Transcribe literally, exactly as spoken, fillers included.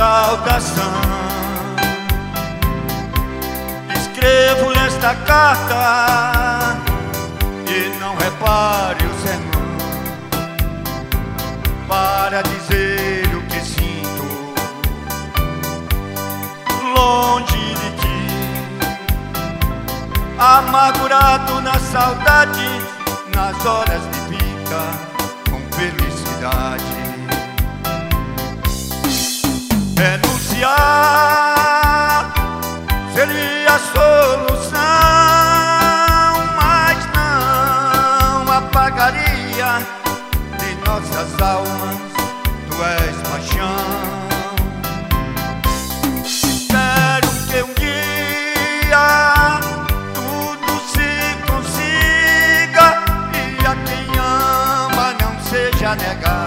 saudação. Escrevo nesta carta e não repare o sermão, para dizer o que sinto longe de ti, amargurado na saudade, nas horas de pica com felicidade. Renunciar seria a solução, mas não apagaria de nossas almas, tu és paixão. Espero que um dia tudo se consiga e a quem ama não seja negado